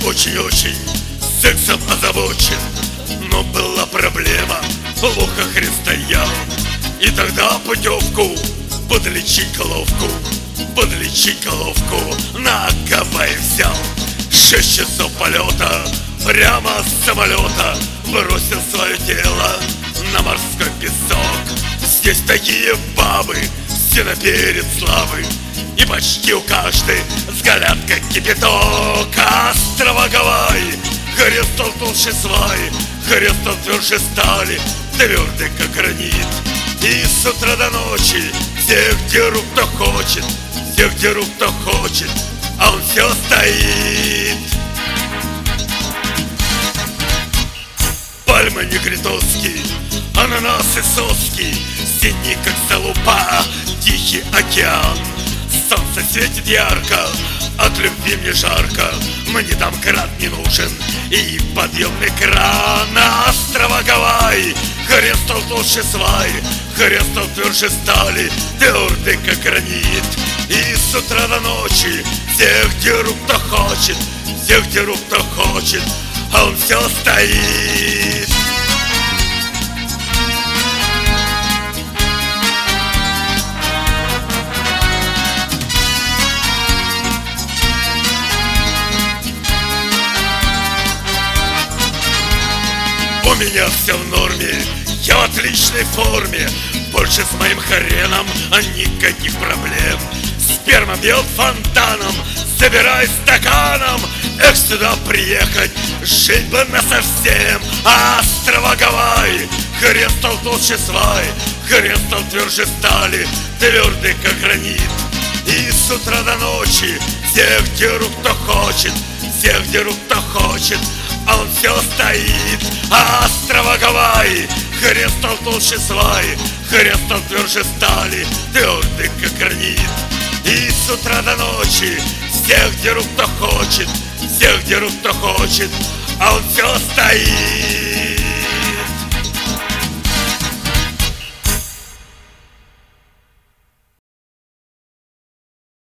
очень-очень сексом озабочен, но была проблема, плохо христоял. И тогда путевку подлечить головку на Гавайи взял. 6 часов полета прямо с самолета бросил свое тело на морской песок. Здесь такие бабы, все наперед славы, и почти у каждой взгляд как кипяток. Острова Гавайи, хрест стал толще сваи, хрест стал тверже стали, твердый как гранит. И с утра до ночи всех дерут кто хочет, всех дерут кто хочет, а он все стоит. Пальмы негритовские, ананасы соски, синий как залупа Тихий океан. Солнце светит ярко, от любви мне жарко, мне там град не нужен и подъемный кран. На острова Гавайи хрест стал толще сваи, хрест стал тверже стали, твердый как гранит. И с утра до ночи всех дерут кто хочет, всех дерут кто хочет, а он все стоит. У меня все в норме, я в отличной форме, больше с моим хреном, а никаких проблем. Сперма бьет фонтаном, собирай стаканом, эх, сюда приехать, жить бы насовсем. Острова Гавайи, хрест стал толще сваи, хрест стал тверже стали, твердый как гранит. И с утра до ночи всех дерут кто хочет, всех дерут кто хочет, а он все стоит. Острова Гавайи, хрест стал толще сваи, хрест стал тверже стали, твердый как гранит. И с утра до ночи всех дерут кто хочет, всех дерут кто хочет, а он все стоит.